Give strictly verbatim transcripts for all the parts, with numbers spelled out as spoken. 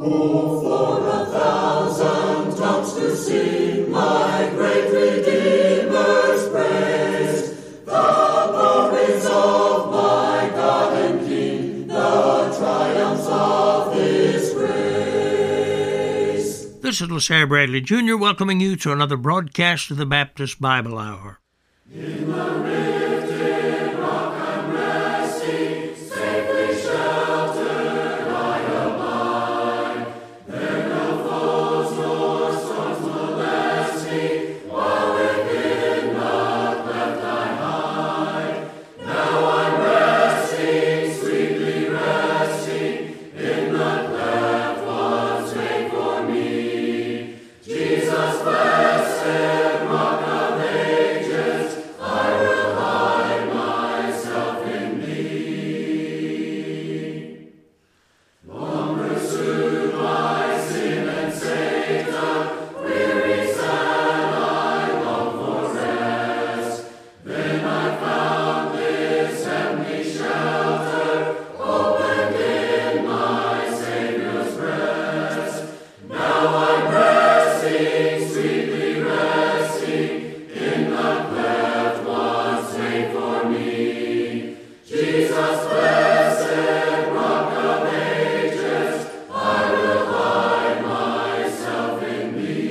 Oh, for a thousand tongues to sing my great Redeemer's praise, the glories of my God and King, the triumphs of His grace. This is LaSalle Bradley Junior welcoming you to another broadcast of the Baptist Bible Hour. In the rifted rock I'm resting, safely sheltered I abide. There no foes nor storms molest me, while within the cleft I hide. Now I'm resting, sweetly resting, in the cleft once made for me. Jesus, blessed rock of ages, I will hide myself in thee. Long pursued by sin and Satan, weary, sad, I long for rest. Then I found this heavenly shelter, opened in my Savior's breast. Now I'm resting, sweetly resting, in the cleft once made for me. Jesus, blessed rock of ages, I will hide myself in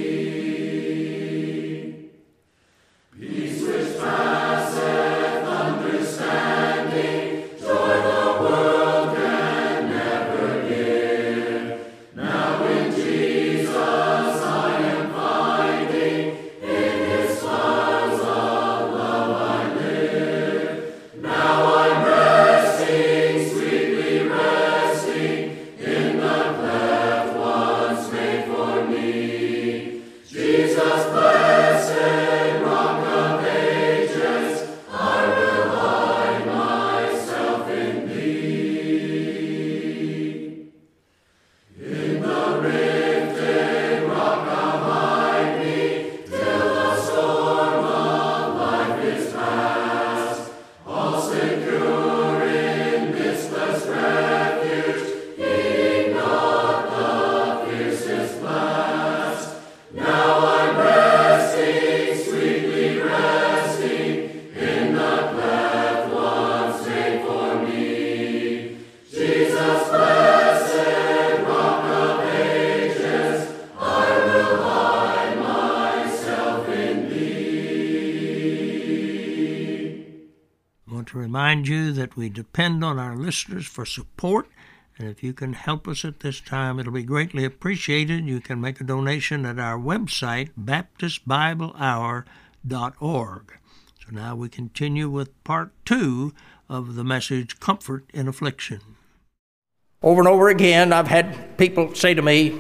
thee. Peace which passeth understanding, joy the world can never give. Now in Jesus I am finding, in His smiles of love I live. Now I'm resting, sweetly resting, in the cleft once made for me. Jesus, blessed rock of ages, I will hide myself in thee. In the rifted rock I'll hide me, till the storm of life is past. All secure in this blessed refuge, heeding not the fiercest blast. Now I'm resting, sweetly resting, in the cleft once made for me. Jesus, blessed rock of ages, I will hide myself in thee. I want to remind you that we depend on our listeners for support, and if you can help us at this time, it'll be greatly appreciated. You can make a donation at our website, baptist bible hour dot org. So now we continue with part two of the message, Comfort in Affliction. Over and over again, I've had people say to me,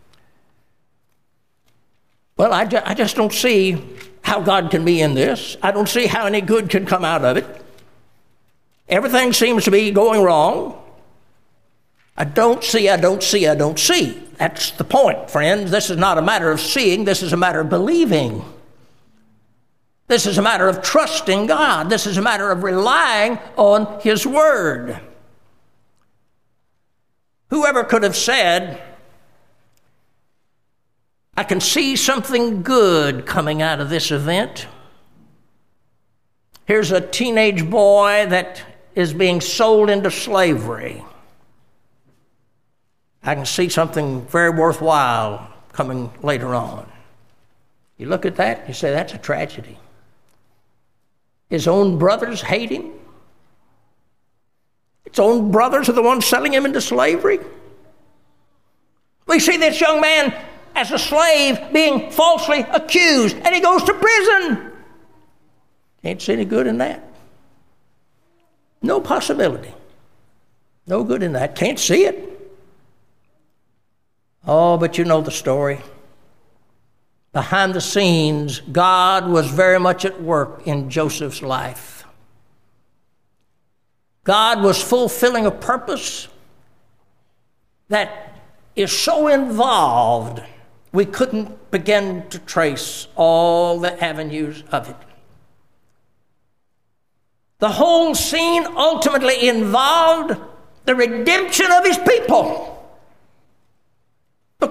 well, I, ju- I just don't see how God can be in this. I don't see how any good can come out of it. Everything seems to be going wrong. I don't see, I don't see, I don't see. That's the point, friends. This is not a matter of seeing. This is a matter of believing. This is a matter of trusting God. This is a matter of relying on His Word. Whoever could have said, I can see something good coming out of this event. Here's a teenage boy that is being sold into slavery. I can see something very worthwhile coming later on. You look at that, you say, that's a tragedy. His own brothers hate him. His own brothers are the ones selling him into slavery. We see this young man as a slave being falsely accused, and he goes to prison. Can't see any good in that. No possibility. No good in that. Can't see it. Oh, but you know the story. Behind the scenes, God was very much at work in Joseph's life. God was fulfilling a purpose that is so involved, we couldn't begin to trace all the avenues of it. The whole scene ultimately involved the redemption of His people.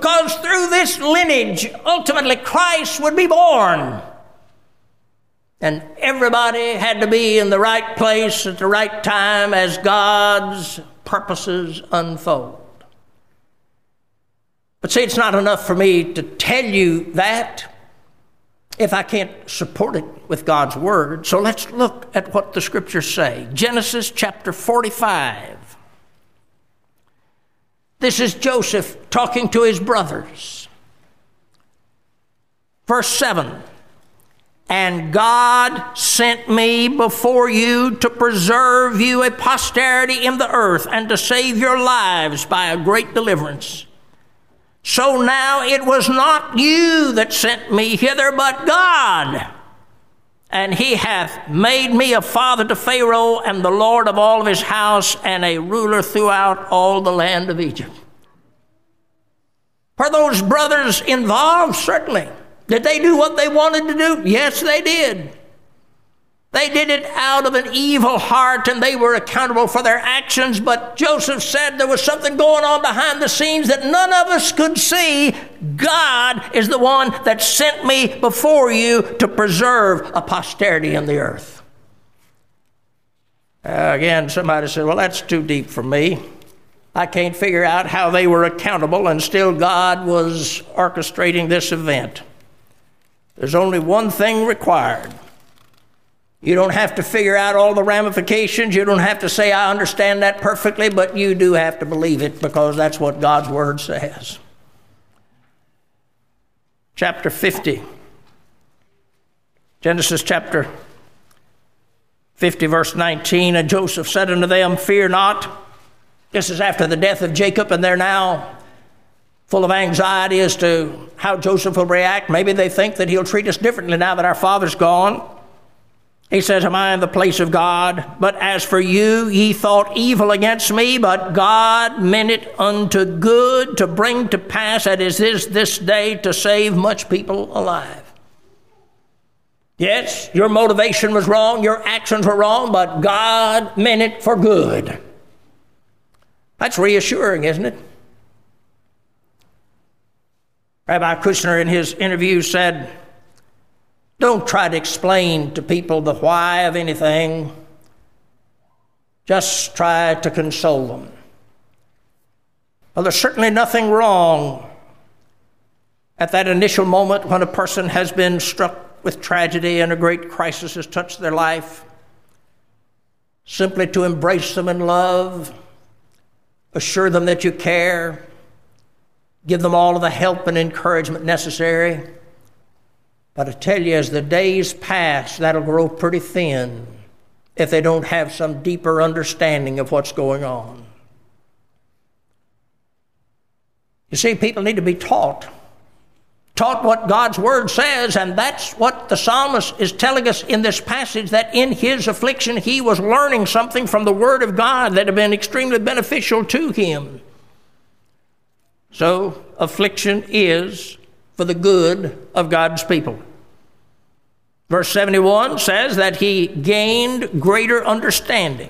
because through this lineage, ultimately Christ would be born. And everybody had to be in the right place at the right time as God's purposes unfold. But see, it's not enough for me to tell you that if I can't support it with God's word. So let's look at what the scriptures say. Genesis chapter forty-five. This is Joseph talking to his brothers. Verse seven. And God sent me before you to preserve you a posterity in the earth and to save your lives by a great deliverance. So now it was not you that sent me hither, but God. And he hath made me a father to Pharaoh and the Lord of all of his house and a ruler throughout all the land of Egypt. Were those brothers involved? Certainly. Did they do what they wanted to do? Yes, they did. They did it out of an evil heart, and they were accountable for their actions. But Joseph said there was something going on behind the scenes that none of us could see. God is the one that sent me before you to preserve a posterity in the earth. Uh, again, somebody said, well, that's too deep for me. I can't figure out how they were accountable, and still God was orchestrating this event. There's only one thing required. You don't have to figure out all the ramifications. You don't have to say, I understand that perfectly, but you do have to believe it because that's what God's word says. Chapter fifty. Genesis chapter fifty, verse nineteen. And Joseph said unto them, fear not. This is after the death of Jacob, and they're now full of anxiety as to how Joseph will react. Maybe they think that he'll treat us differently now that our father's gone. He says, am I in the place of God? But as for you, ye thought evil against me, but God meant it unto good to bring to pass, that is this, this day, to save much people alive. Yes, your motivation was wrong, your actions were wrong, but God meant it for good. That's reassuring, isn't it? Rabbi Kushner in his interview said, don't try to explain to people the why of anything. Just try to console them. Well, there's certainly nothing wrong at that initial moment when a person has been struck with tragedy and a great crisis has touched their life. Simply to embrace them in love, assure them that you care, give them all of the help and encouragement necessary. But I tell you, as the days pass, that'll grow pretty thin if they don't have some deeper understanding of what's going on. You see, people need to be taught. Taught what God's word says, and that's what the psalmist is telling us in this passage, that in his affliction he was learning something from the word of God that had been extremely beneficial to him. So, affliction is for the good of God's people. Verse seventy-one says that he gained greater understanding.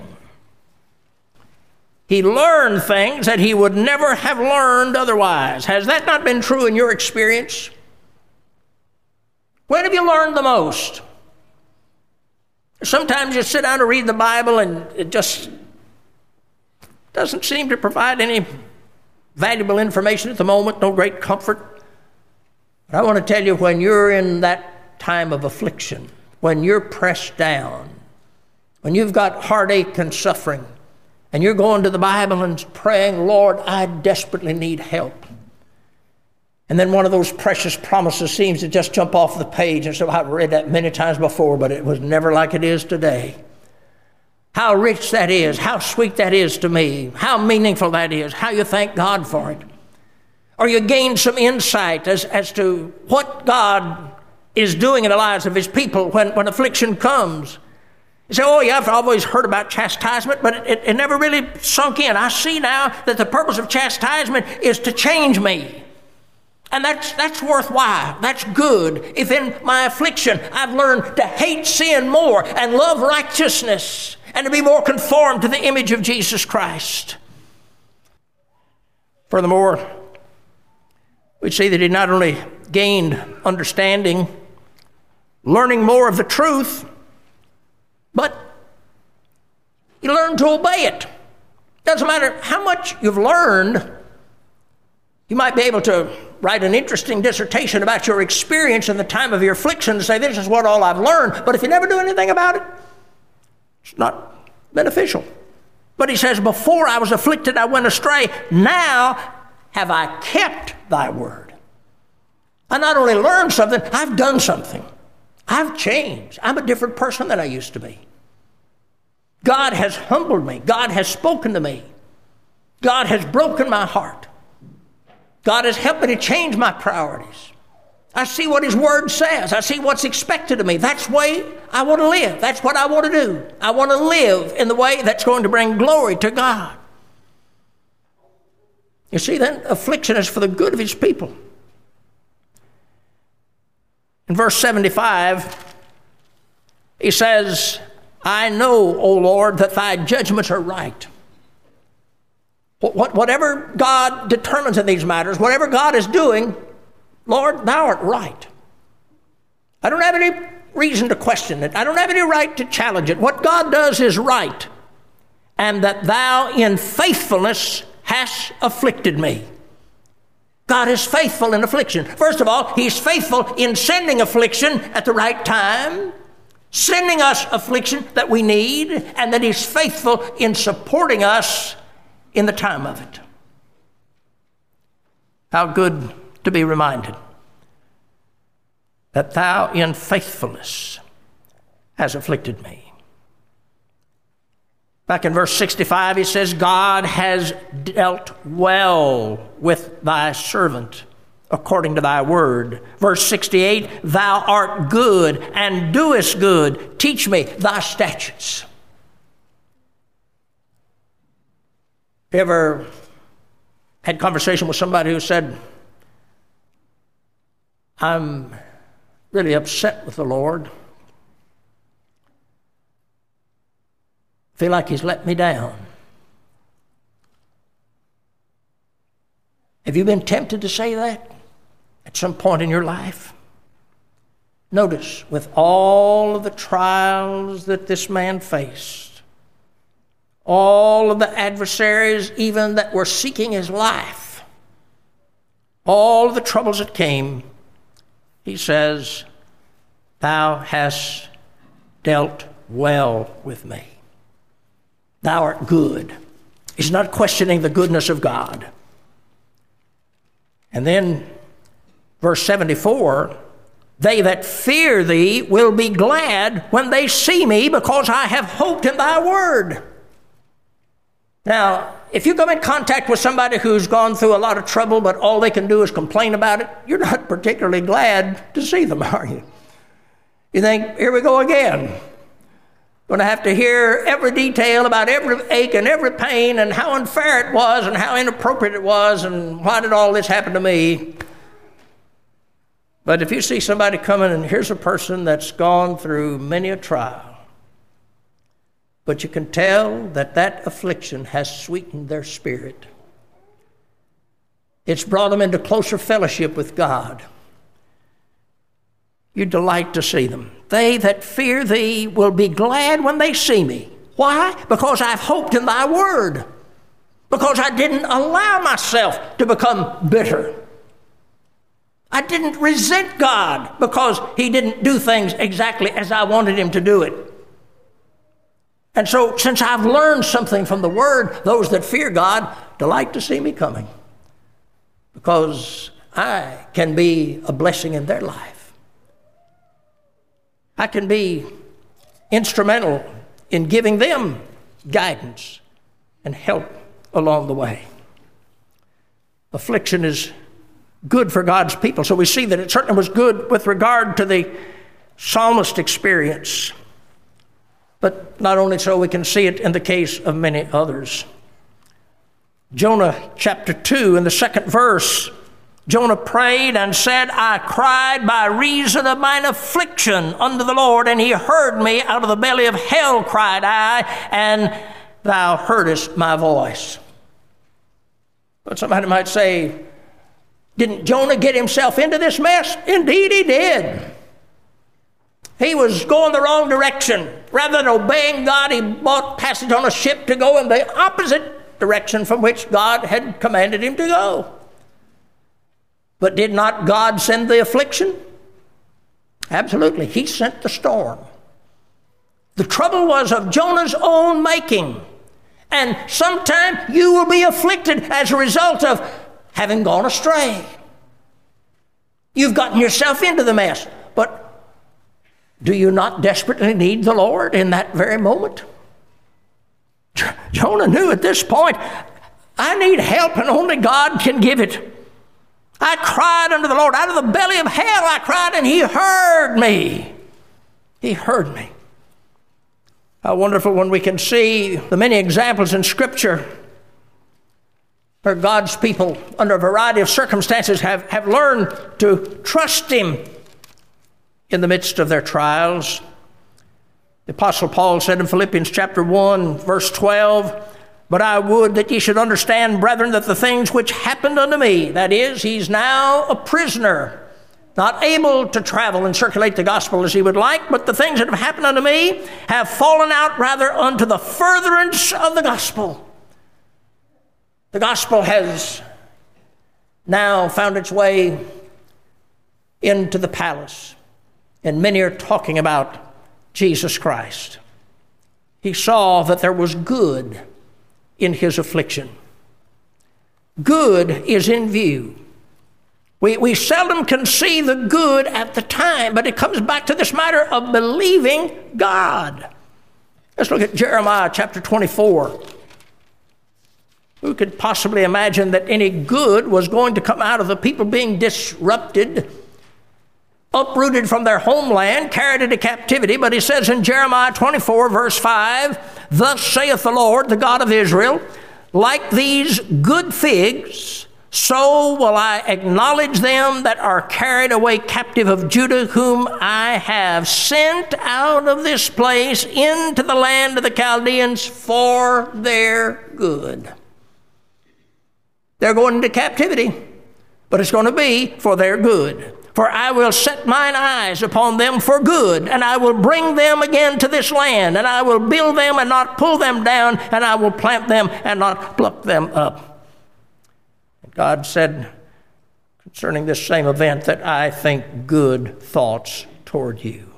He learned things that he would never have learned otherwise. Has that not been true in your experience? When have you learned the most? Sometimes you sit down to read the Bible and it just doesn't seem to provide any valuable information at the moment, no great comfort. But I want to tell you, when you're in that time of affliction, when you're pressed down, when you've got heartache and suffering, and you're going to the Bible and praying, Lord, I desperately need help. And then one of those precious promises seems to just jump off the page. And so I've read that many times before, but it was never like it is today. How rich that is, how sweet that is to me, how meaningful that is, how you thank God for it. Or you gain some insight as, as to what God is doing in the lives of his people when, when affliction comes. You say, oh, yeah, I've always heard about chastisement, but it, it never really sunk in. I see now that the purpose of chastisement is to change me. And that's, that's worthwhile. That's good. If in my affliction I've learned to hate sin more and love righteousness and to be more conformed to the image of Jesus Christ. Furthermore, we see that he not only gained understanding, learning more of the truth, but he learned to obey it. Doesn't matter how much you've learned. You might be able to write an interesting dissertation about your experience in the time of your affliction and say, this is what all I've learned. But if you never do anything about it, it's not beneficial. But he says, before I was afflicted, I went astray. Now have I kept thy word. I not only learned something, I've done something. I've changed. I'm a different person than I used to be. God has humbled me. God has spoken to me. God has broken my heart. God has helped me to change my priorities. I see what his word says. I see what's expected of me. That's the way I want to live. That's what I want to do. I want to live in the way that's going to bring glory to God. You see, then affliction is for the good of his people. In verse seventy-five, he says, I know, O Lord, that thy judgments are right. Whatever God determines in these matters, whatever God is doing, Lord, thou art right. I don't have any reason to question it. I don't have any right to challenge it. What God does is right. And that thou in faithfulness hast afflicted me. God is faithful in affliction. First of all, he's faithful in sending affliction at the right time, sending us affliction that we need, and that he's faithful in supporting us in the time of it. How good to be reminded that thou in faithfulness has afflicted me. Back in verse sixty-five, he says, God has dealt well with thy servant according to thy word. Verse sixty-eight, thou art good and doest good. Teach me thy statutes. Ever had conversation with somebody who said, I'm really upset with the Lord. I feel like he's let me down. Have you been tempted to say that at some point in your life? Notice, with all of the trials that this man faced, all of the adversaries even that were seeking his life, all of the troubles that came, he says, thou hast dealt well with me. Thou art good. He's not questioning the goodness of God. And then verse seventy-four, they that fear thee will be glad when they see me, because I have hoped in thy word. Now, if you come in contact with somebody who's gone through a lot of trouble, but all they can do is complain about it, you're not particularly glad to see them, are you? You think, here we go again. Going to have to hear every detail about every ache and every pain and how unfair it was and how inappropriate it was and why did all this happen to me. But if you see somebody coming and here's a person that's gone through many a trial, but you can tell that that affliction has sweetened their spirit. It's brought them into closer fellowship with God. You delight to see them. They that fear thee will be glad when they see me. Why? Because I've hoped in thy word. Because I didn't allow myself to become bitter. I didn't resent God because he didn't do things exactly as I wanted him to do it. And so, since I've learned something from the word, those that fear God delight to see me coming, because I can be a blessing in their life. I can be instrumental in giving them guidance and help along the way. Affliction is good for God's people. So we see that it certainly was good with regard to the psalmist experience. But not only so, we can see it in the case of many others. Jonah chapter two, in the second verse, Jonah prayed and said, I cried by reason of mine affliction unto the Lord, and he heard me. Out of the belly of hell cried I, and thou heardest my voice. But somebody might say, Didn't Jonah get himself into this mess? Indeed he did. He was going the wrong direction. Rather than obeying God, he bought passage on a ship to go in the opposite direction from which God had commanded him to go. But did not God send the affliction? Absolutely. He sent the storm. The trouble was of Jonah's own making. And sometime you will be afflicted as a result of having gone astray. You've gotten yourself into the mess. But do you not desperately need the Lord in that very moment? Jonah knew at this point, I need help and only God can give it. I cried unto the Lord. Out of the belly of hell I cried, and he heard me. He heard me. How wonderful when we can see the many examples in Scripture where God's people, under a variety of circumstances, have, have learned to trust him in the midst of their trials. The Apostle Paul said in Philippians chapter one, verse twelve, but I would that ye should understand, brethren, that the things which happened unto me, that is, he's now a prisoner, not able to travel and circulate the gospel as he would like, but the things that have happened unto me have fallen out rather unto the furtherance of the gospel. The gospel has now found its way into the palace, and many are talking about Jesus Christ. He saw that there was good in his affliction. Good is in view. We, we seldom can see the good at the time, but it comes back to this matter of believing God. Let's look at Jeremiah chapter twenty-four. Who could possibly imagine that any good was going to come out of the people being disrupted, uprooted from their homeland, carried into captivity? But he says in Jeremiah twenty-four, verse five, thus saith the Lord, the God of Israel, like these good figs, so will I acknowledge them that are carried away captive of Judah, whom I have sent out of this place into the land of the Chaldeans for their good. They're going into captivity, but it's going to be for their good. For I will set mine eyes upon them for good, and I will bring them again to this land, and I will build them and not pull them down, and I will plant them and not pluck them up. And God said concerning this same event that I think good thoughts toward you.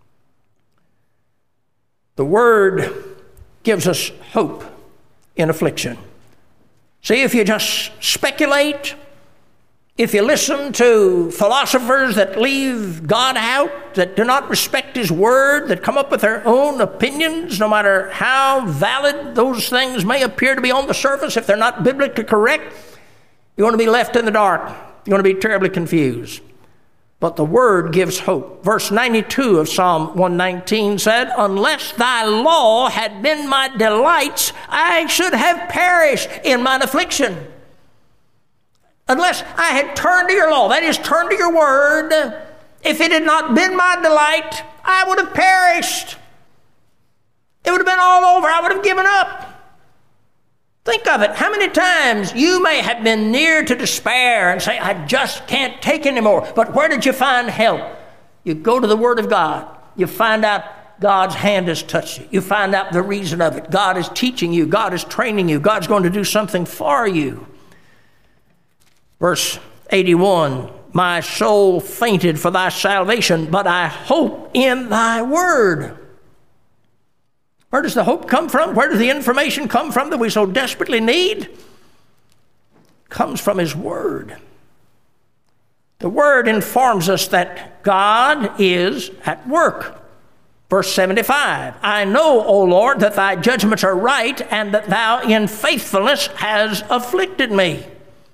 The Word gives us hope in affliction. See, if you just speculate, if you listen to philosophers that leave God out, that do not respect his word, that come up with their own opinions, no matter how valid those things may appear to be on the surface, if they're not biblically correct, you're going to be left in the dark. You're going to be terribly confused. But the word gives hope. Verse ninety-two of Psalm one nineteen said, unless thy law had been my delights, I should have perished in mine affliction. Unless I had turned to your law, that is, turned to your word, if it had not been my delight, I would have perished. It would have been all over. I would have given up. Think of it. How many times you may have been near to despair and say, I just can't take anymore. But where did you find help? You go to the Word of God. You find out God's hand has touched you. You find out the reason of it. God is teaching you. God is training you. God's going to do something for you. Verse eighty-one, my soul fainted for thy salvation, but I hope in thy word. Where does the hope come from? Where does the information come from that we so desperately need? It comes from his word. The word informs us that God is at work. Verse seventy-five, I know, O Lord, that thy judgments are right, and that thou in faithfulness hast afflicted me.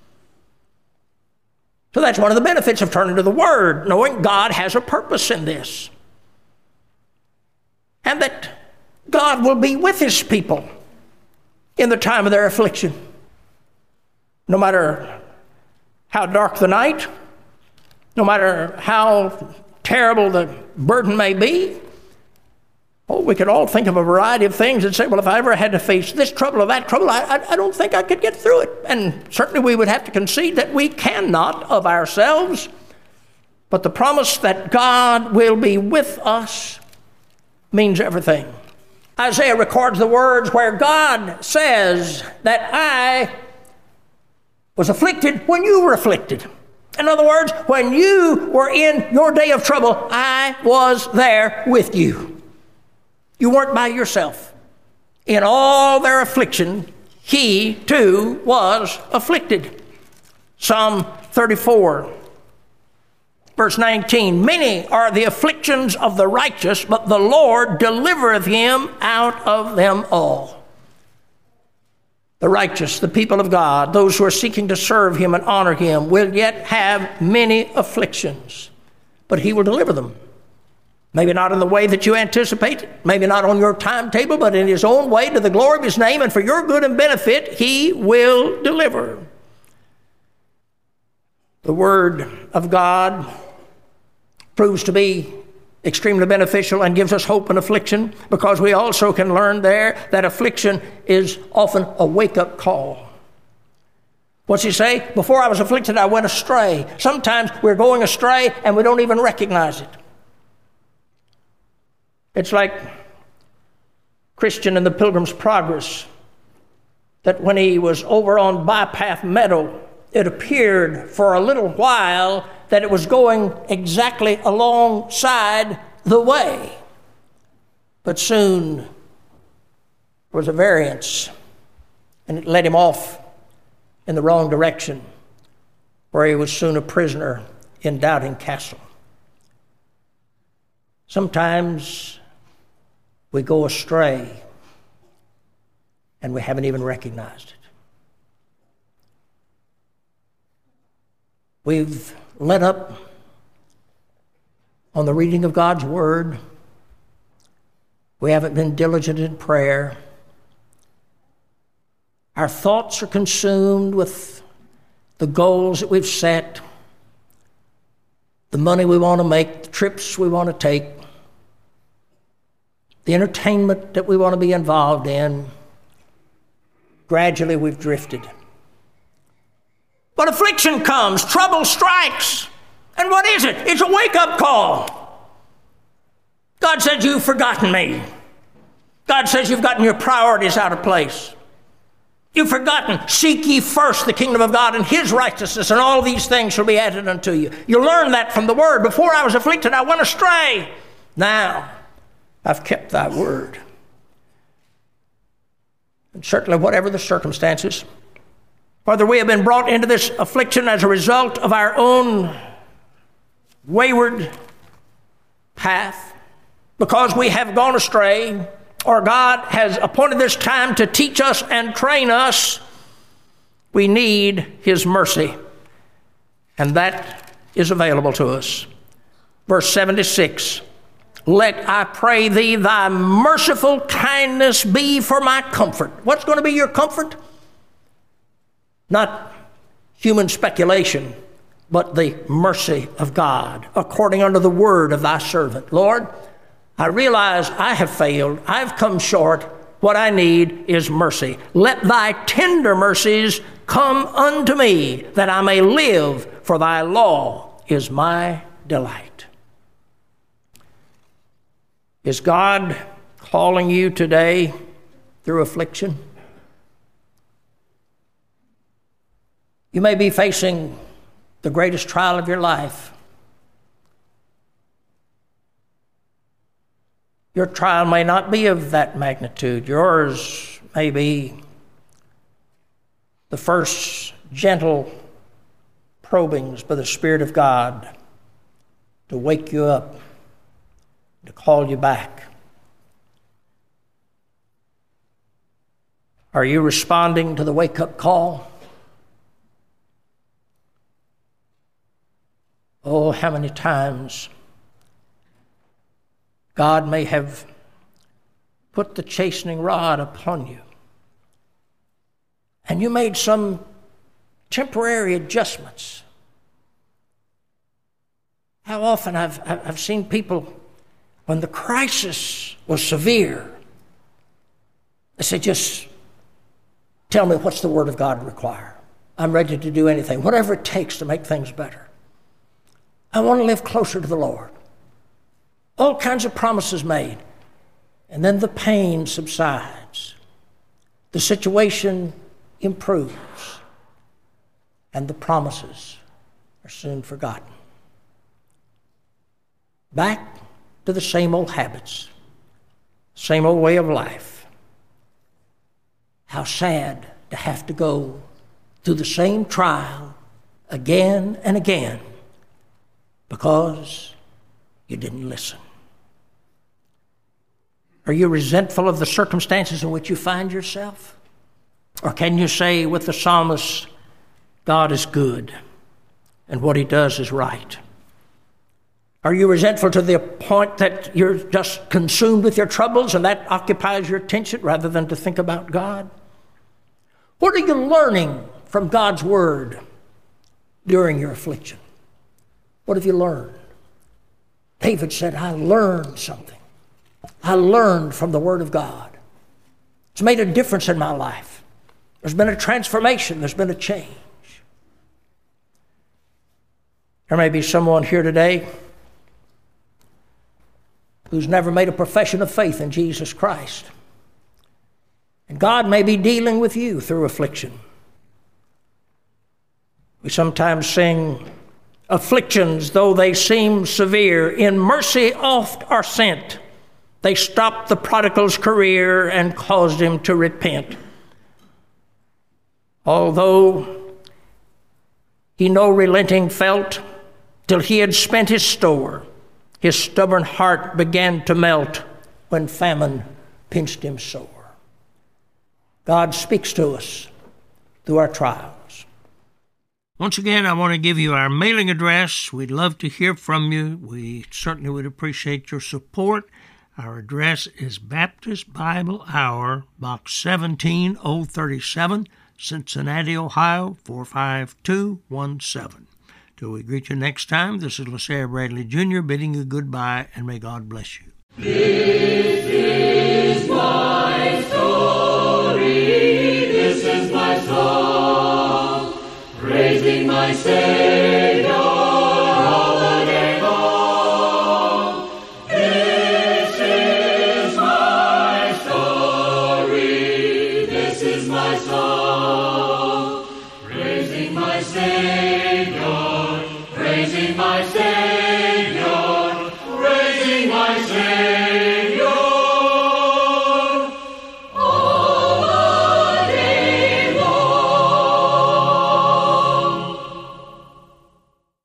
So that's one of the benefits of turning to the Word, knowing God has a purpose in this. And that God will be with his people in the time of their affliction. No matter how dark the night, no matter how terrible the burden may be, Oh, we could all think of a variety of things and say, well, if I ever had to face this trouble or that trouble, I, I, I don't think I could get through it. And certainly we would have to concede that we cannot of ourselves. But the promise that God will be with us means everything. Isaiah records the words where God says that I was afflicted when you were afflicted. In other words, when you were in your day of trouble, I was there with you. You weren't by yourself. In all their affliction, he too was afflicted. Psalm thirty-four, verse nineteen, many are the afflictions of the righteous, but the Lord delivereth him out of them all. The righteous, the people of God, those who are seeking to serve him and honor him, will yet have many afflictions, but he will deliver them. Maybe not in the way that you anticipate, maybe not on your timetable, but in his own way to the glory of his name and for your good and benefit, he will deliver. The word of God proves to be extremely beneficial and gives us hope in affliction, because we also can learn there that affliction is often a wake-up call. What's he say? Before I was afflicted, I went astray. Sometimes we're going astray and we don't even recognize it. It's like Christian in the Pilgrim's Progress, that when he was over on Bypath Meadow, it appeared for a little while that it was going exactly alongside the way. But soon there was a variance, and it led him off in the wrong direction, where he was soon a prisoner in Doubting Castle. Sometimes we go astray and we haven't even recognized it. We've let up on the reading of God's Word. We haven't been diligent in prayer. Our thoughts are consumed with the goals that we've set, the money we want to make, the trips we want to take, the entertainment that we want to be involved in. Gradually we've drifted. But affliction comes, trouble strikes. And what is it? It's a wake-up call. God says, you've forgotten me. God says you've gotten your priorities out of place. You've forgotten, seek ye first the kingdom of God and his righteousness, and all these things shall be added unto you. You learn that from the word. Before I was afflicted, I went astray. Now, I've kept thy word. And certainly, whatever the circumstances, whether we have been brought into this affliction as a result of our own wayward path, because we have gone astray, or God has appointed this time to teach us and train us, we need his mercy. And that is available to us. Verse seventy-six, let, I pray thee, thy merciful kindness be for my comfort. What's going to be your comfort? Not human speculation, but the mercy of God, according unto the word of thy servant. Lord, I realize I have failed. I've come short. What I need is mercy. Let thy tender mercies come unto me, that I may live, for thy law is my delight. Is God calling you today through affliction? You may be facing the greatest trial of your life. Your trial may not be of that magnitude. Yours may be the first gentle probings by the Spirit of God to wake you up, to call you back. Are you responding to the wake-up call? Oh, how many times God may have put the chastening rod upon you, and you made some temporary adjustments. How often I've, I've seen people, when the crisis was severe, I said, just tell me, what's the Word of God require? I'm ready to do anything, whatever it takes to make things better. I want to live closer to the Lord. All kinds of promises made. And then the pain subsides. The situation improves. And the promises are soon forgotten. Back to the same old habits, same old way of life. How sad to have to go through the same trial again and again because you didn't listen. Are you resentful of the circumstances in which you find yourself? Or can you say with the psalmist, God is good and what he does is right? Are you resentful to the point that you're just consumed with your troubles and that occupies your attention rather than to think about God? What are you learning from God's Word during your affliction? What have you learned? David said, I learned something. I learned from the Word of God. It's made a difference in my life. There's been a transformation. There's been a change. There may be someone here today who's never made a profession of faith in Jesus Christ. And God may be dealing with you through affliction. We sometimes sing, afflictions, though they seem severe, in mercy oft are sent. They stopped the prodigal's career and caused him to repent. Although he no relenting felt, till he had spent his store, his stubborn heart began to melt when famine pinched him sore. God speaks to us through our trials. Once again, I want to give you our mailing address. We'd love to hear from you. We certainly would appreciate your support. Our address is Baptist Bible Hour, Box seventeen oh thirty-seven, Cincinnati, Ohio, four five two one seven. Till we greet you next time, this is LaSalle Bradley Junior bidding you goodbye, and may God bless you. This is my story, this is my song, praising my Savior.